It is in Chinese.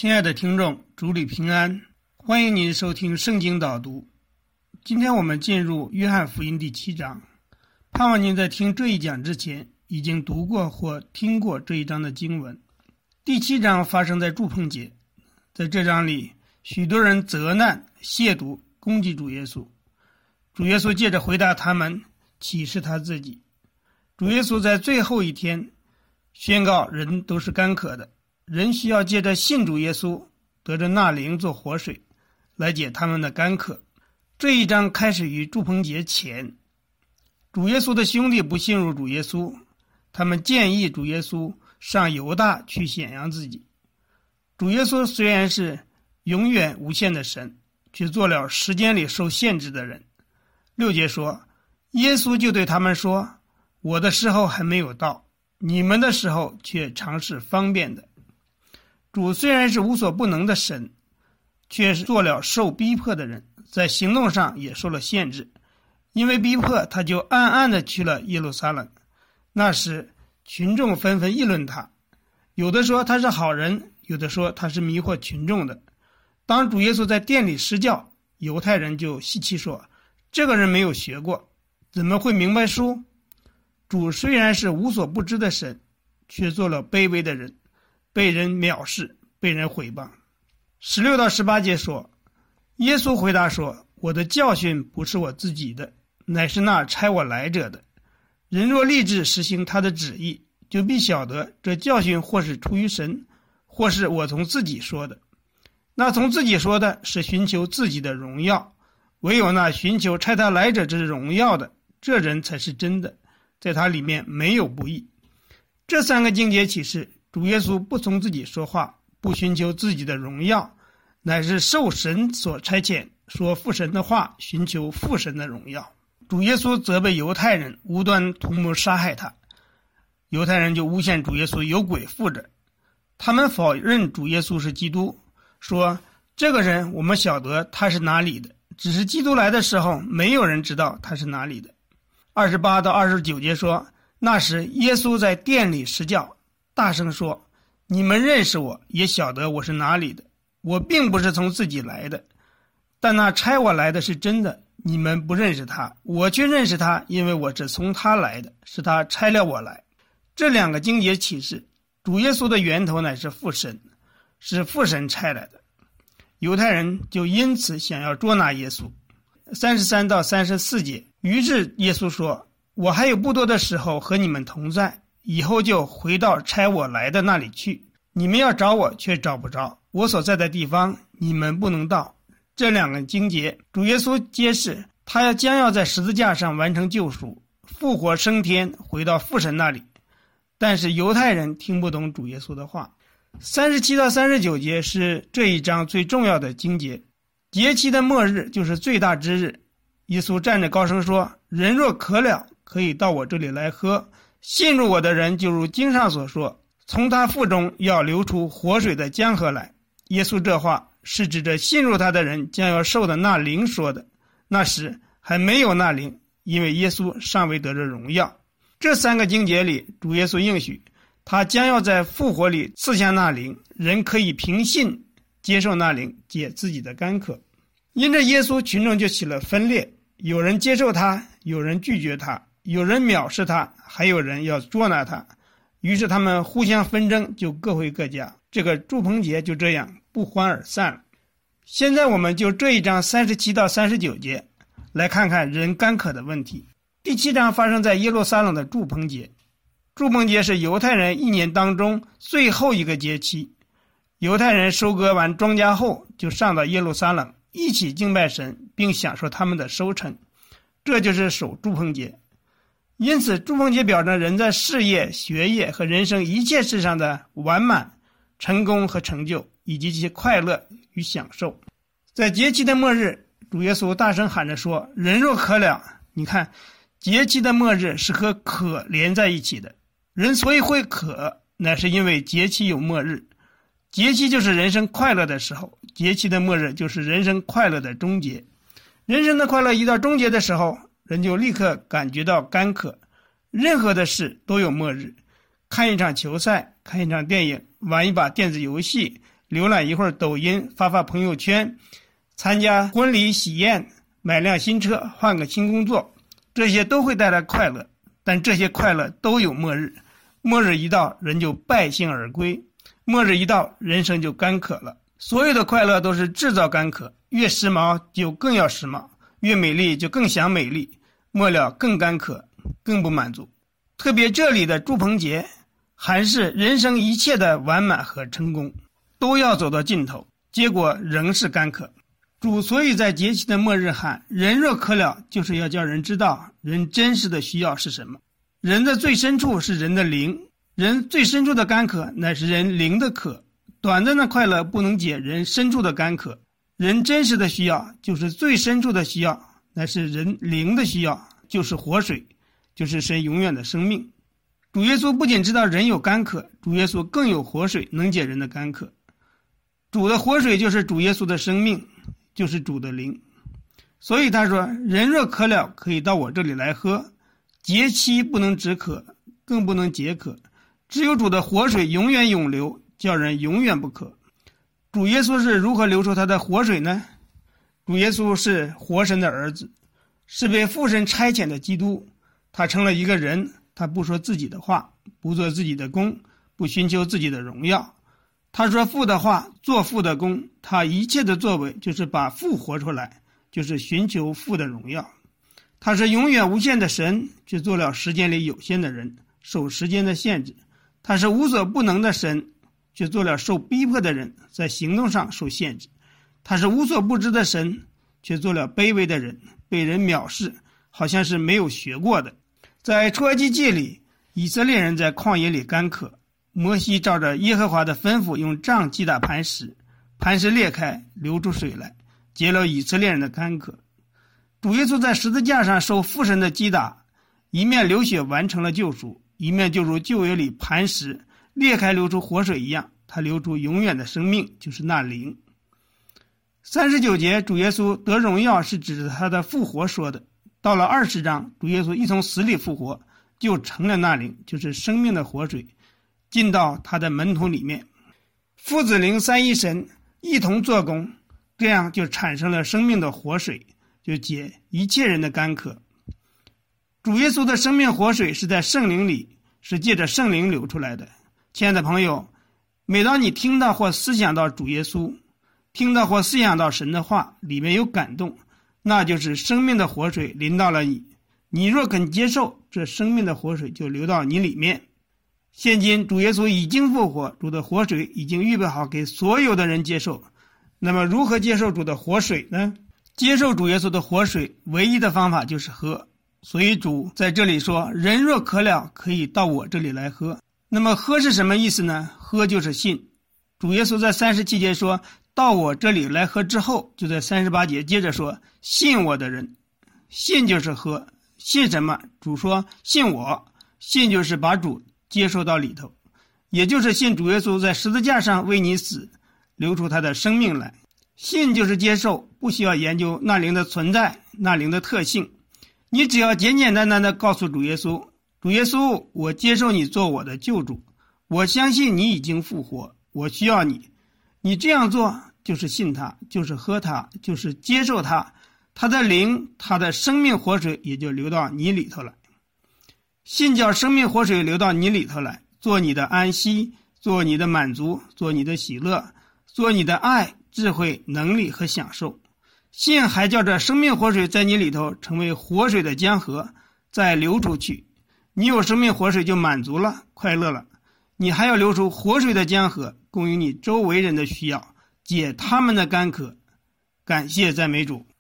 亲爱的听众，主里平安，欢迎您收听圣经导读。今天我们进入约翰福音第7章，盼望您在听这一讲之前已经读过或听过这一章的经文。第7章发生在住棚节，在这章里许多人责难、亵渎、攻击主耶稣。主耶稣借着回答他们，启示他自己。主耶稣在最后一天宣告人都是干渴的，人需要借着信主耶稣得着那灵做活水来解他们的干渴。这一章开始于住棚节前，主耶稣的兄弟不信入主耶稣，他们建议主耶稣上犹大去显扬自己。主耶稣虽然是永远无限的神，却做了时间里受限制的人。6节说，耶稣就对他们说，我的时候还没有到，你们的时候却常是方便的。主虽然是无所不能的神，却是做了受逼迫的人，在行动上也受了限制。因为逼迫，他就暗暗地去了耶路撒冷。那时群众纷纷议论他，有的说他是好人，有的说他是迷惑群众的。当主耶稣在殿里施教，犹太人就戏气说，这个人没有学过，怎么会明白书？主虽然是无所不知的神，却做了卑微的人，被人藐视，被人毁谤。16到18节说，耶稣回答说，我的教训不是我自己的，乃是那差我来者的。人若立志实行他的旨意，就必晓得这教训或是出于神，或是我从自己说的。那从自己说的是寻求自己的荣耀，唯有那寻求差他来者之荣耀的，这人才是真的，在他里面没有不义。这3个经节启示，主耶稣不从自己说话，不寻求自己的荣耀，乃是受神所差遣，说父神的话，寻求父神的荣耀。主耶稣责备犹太人无端图谋杀害他，犹太人就诬陷主耶稣有鬼附着。他们否认主耶稣是基督，说这个人我们晓得他是哪里的，只是基督来的时候没有人知道他是哪里的。28到29节说，那时耶稣在殿里施教，大声说，你们认识我，也晓得我是哪里的，我并不是从自己来的，但那差我来的是真的，你们不认识他，我却认识他，因为我是从他来的，是他差了我来。这2个经节启示，主耶稣的源头乃是父神，是父神差来的。犹太人就因此想要捉拿耶稣。33到34节，于是耶稣说，我还有不多的时候和你们同在，以后就回到差我来的那里去，你们要找我却找不着，我所在的地方你们不能到。这2个经节，主耶稣揭示他将要在十字架上完成救赎，复活升天，回到父神那里。但是犹太人听不懂主耶稣的话。37到39节是这一章最重要的经节。节期的末日就是最大之日，耶稣站着高声说，人若渴了，可以到我这里来喝，信入我的人就如经上所说，从他腹中要流出活水的江河来。耶稣这话是指着信入他的人将要受的那灵说的，那时还没有那灵，因为耶稣尚未得着荣耀。这3个经节里，主耶稣应许他将要在复活里赐下那灵，人可以凭信接受那灵，解自己的干渴。因着耶稣，群众就起了分裂，有人接受他，有人拒绝他，有人藐视他，还有人要捉拿他。于是他们互相纷争，就各回各家。这个住棚节就这样不欢而散了。现在我们就这一章37到39节来看看人干渴的问题。第7章发生在耶路撒冷的住棚节。住棚节是犹太人一年当中最后一个节期，犹太人收割完庄稼后，就上到耶路撒冷一起敬拜神，并享受他们的收成，这就是守住棚节。因此住棚节表征人在事业、学业和人生一切事上的完满、成功和成就，以及其快乐与享受。在节期的末日，主耶稣大声喊着说，人若渴了，你看节期的末日是和渴连在一起的，人所以会渴，乃是因为节期有末日。节期就是人生快乐的时候，节期的末日就是人生快乐的终结。人生的快乐一到终结的时候，人就立刻感觉到干渴。任何的事都有末日，看一场球赛，看一场电影，玩一把电子游戏， 浏览一会儿抖音，发发朋友圈，参加婚礼喜宴，买辆新车，换个新工作，这些都会带来快乐，但这些快乐都有末日，末日一到，人就败兴而归，末日一到，人生就干渴了。所有的快乐都是制造干渴，越时髦就更要时髦，越美丽就更想美丽，末了更干渴，更不满足。特别这里的祝棚节还是人生一切的完满和成功，都要走到尽头，结果仍是干渴。主所以在节期的末日喊人若渴了，就是要叫人知道人真实的需要是什么。人的最深处是人的灵，人最深处的干渴乃是人灵的渴。短暂的快乐不能解人深处的干渴，人真实的需要就是最深处的需要，乃是人灵的需要，就是活水，就是神永远的生命。主耶稣不仅知道人有干渴，主耶稣更有活水能解人的干渴。主的活水就是主耶稣的生命，就是主的灵。所以他说，人若渴了，可以到我这里来喝，节期不能止渴，更不能解渴，只有主的活水永远永流，叫人永远不渴。主耶稣是如何流出他的活水呢？主耶稣是活神的儿子，是被父神差遣的基督，他成了一个人，他不说自己的话，不做自己的功，不寻求自己的荣耀，他说父的话，做父的功，他一切的作为就是把父活出来，就是寻求父的荣耀。他是永远无限的神，却做了时间里有限的人，受时间的限制。他是无所不能的神，却做了受逼迫的人，在行动上受限制。他是无所不知的神，却做了卑微的人，被人藐视，好像是没有学过的。在出埃及记里，以色列人在旷野里干渴，摩西照着耶和华的吩咐，用杖击打磐石，磐石裂开，流出水来，解了以色列人的干渴。主耶稣在十字架上受父神的击打，一面流血完成了救赎，一面就如旧约里磐石裂开流出活水一样，他流出永远的生命，就是那灵。39节主耶稣得荣耀是指着他的复活说的。到了20章，主耶稣一从死里复活，就成了那灵，就是生命的活水，进到他的门徒里面。父子灵三一神一同做工，这样就产生了生命的活水，就解一切人的干渴。主耶稣的生命活水是在圣灵里，是借着圣灵流出来的。亲爱的朋友，每当你听到或思想到主耶稣，听到或思想到神的话，里面有感动，那就是生命的活水临到了你。你若肯接受，这生命的活水就流到你里面。现今主耶稣已经复活，主的活水已经预备好给所有的人接受。那么如何接受主的活水呢？接受主耶稣的活水唯一的方法就是喝。所以主在这里说，人若渴了，可以到我这里来喝。那么喝是什么意思呢？喝就是信。主耶稣在37节说到我这里来喝之后，就在38节接着说信我的人。信就是喝。信什么？主说信我。信就是把主接受到里头，也就是信主耶稣在十字架上为你死，流出他的生命来。信就是接受，不需要研究那灵的存在，那灵的特性，你只要简简单单的告诉主耶稣，主耶稣，我接受你做我的救主，我相信你已经复活，我需要你。你这样做就是信他，就是喝他，就是接受他，他的灵，他的生命活水也就流到你里头来。信叫生命活水流到你里头来，做你的安息，做你的满足，做你的喜乐，做你的爱、智慧、能力和享受。信还叫这生命活水在你里头成为活水的江河，再流出去。你有生命活水就满足了，快乐了。你还要流出活水的江河，供应你周围人的需要，解他们的干渴。感谢赞美主。